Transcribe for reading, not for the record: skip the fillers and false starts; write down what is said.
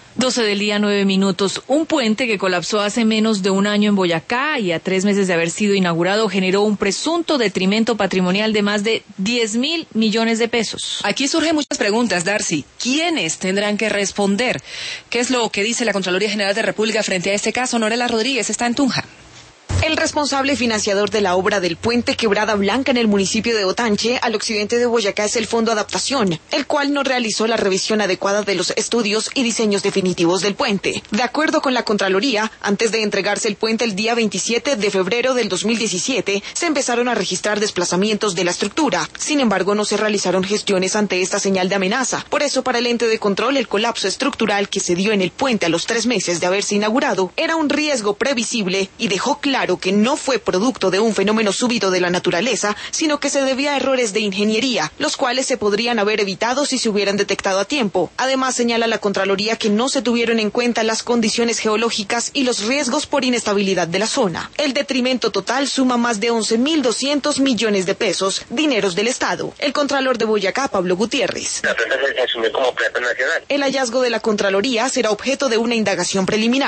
12 del día, 9 minutos. Un puente que colapsó hace menos de un año en Boyacá y a 3 meses de haber sido inaugurado generó un presunto detrimento patrimonial de más de 10.000 millones de pesos. Aquí surgen muchas preguntas, Darcy. ¿Quiénes tendrán que responder? ¿Qué es lo que dice la Contraloría General de República frente a este caso? Norela Rodríguez está en Tunja. El responsable financiador de la obra del puente Quebrada Blanca en el municipio de Otanche, al occidente de Boyacá, es el Fondo Adaptación, el cual no realizó la revisión adecuada de los estudios y diseños definitivos del puente. De acuerdo con la Contraloría, antes de entregarse el puente el día 27 de febrero del 2017, se empezaron a registrar desplazamientos de la estructura. Sin embargo, no se realizaron gestiones ante esta señal de amenaza. Por eso, para el ente de control, el colapso estructural que se dio en el puente a los 3 meses de haberse inaugurado era un riesgo previsible y dejó claro que no fue producto de un fenómeno súbito de la naturaleza, sino que se debía a errores de ingeniería, los cuales se podrían haber evitado si se hubieran detectado a tiempo. Además, señala la Contraloría que no se tuvieron en cuenta las condiciones geológicas y los riesgos por inestabilidad de la zona. El detrimento total suma más de 11.200 millones de pesos, dineros del Estado. El Contralor de Boyacá, Pablo Gutiérrez. La plata se asumió como plata nacional. El hallazgo de la Contraloría será objeto de una indagación preliminar.